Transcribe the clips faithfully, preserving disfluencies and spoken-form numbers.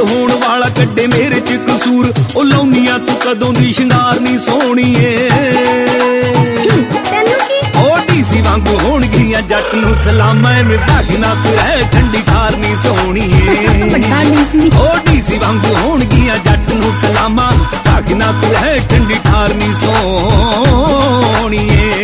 होण वाला कड्डे मेरे च कसूर। ओ लौनिया तू कदों दी शिंगार नी सोहणीए, ओ डीसी वांगू होण गिया जट नू सलामा। मैं भागना तू रह ठंडी ठार नी सोहणीए, ओ डीसी वांगू होण गिया जट नू सलामा। भागना तू रह ठंडी ठार नी सोहणीए।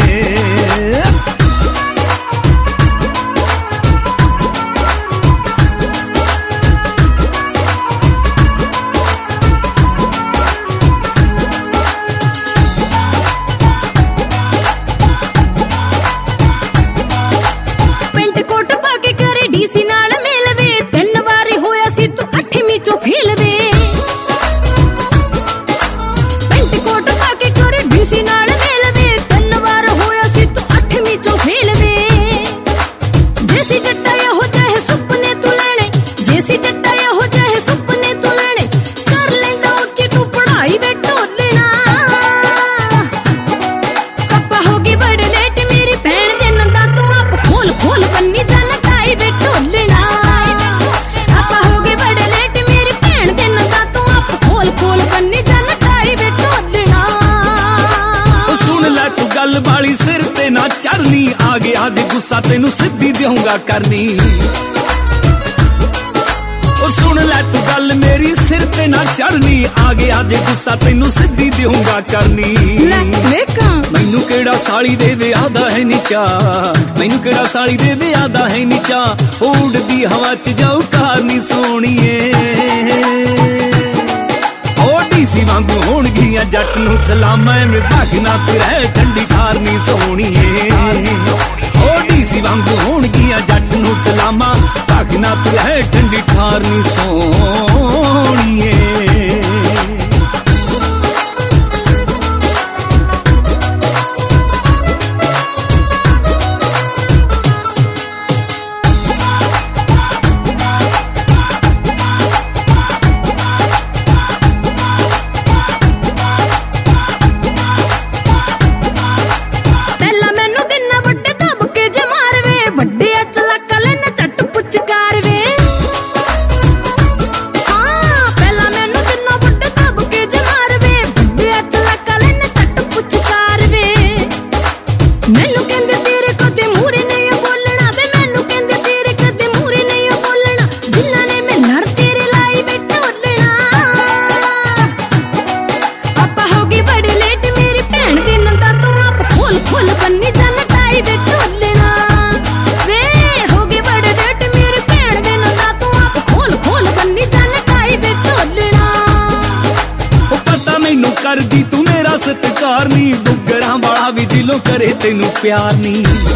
सिर ते ना चढ़नी आ गया जे गुस्सा तेनू सीधी देऊंगा करनी। ओ सुन लै तू गल मेरी सिर ते ना चढ़नी आ गया जे गुस्सा तेनू सीधी देऊंगा करनी। मैनू केड़ा साली दे विआह दा है नीचा, मैनू केड़ा साली दे विआह दा है नीचा। उड़दी हवा च जाऊ कार नी सोहणीए, डीसी वांगू होण गिया जट नू सलामा। मैं भागना तू रह ठंडी ठार नी सोहणीए, ओ डीसी वांगू होण गिया जट नू सलामा। भागना तू रह ठंडी ठार नी सोहणीए। करदी तू मेरा सत्कार नी, बुगरा वाला भी दिलों करे तेनू प्यार नी।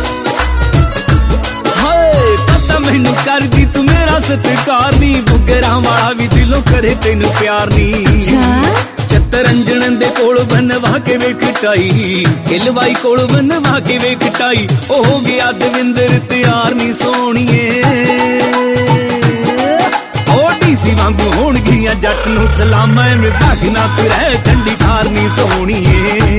हाय पता मैनू करदी तू मेरा सत्कार नी, बुगरा वाला भी दिलों करे तेनू प्यार नी। चतरंजन दे कोल बनवा के वेख टाई, हिलवाई कोल बनवा के वेख टाई। ओ हो गया दविंदर तैयार नी सोहणीए, डीसी वांगू होण गिया जट नू सलामा। मैं भागना तू रह ठंडी ठार नी सोहणीए।